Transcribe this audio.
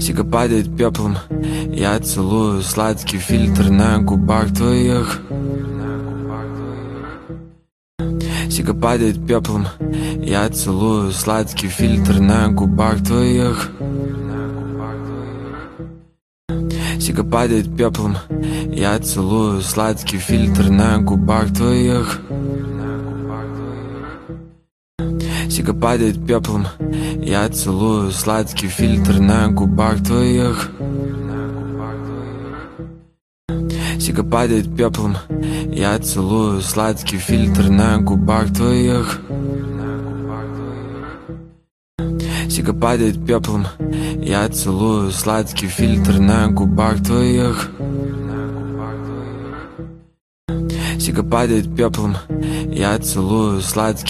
Сига падает пеплом, я целую сладкий фильтр на губах твоих. Сига падает пеплом, я целую сладкий фильтр на губах твоих. Сига падает пеплом, я целую сладкий фильтр на губах твоих. Сига падает пеплом, я целую сладкий фильтр на губах твоих. Сига падает пеплом, я целую сладкий фильтр на губах твоих. Сига падает пеплом, я целую сладкий фильтр на губах твоих. Сига падает пеплом, я целую сладкий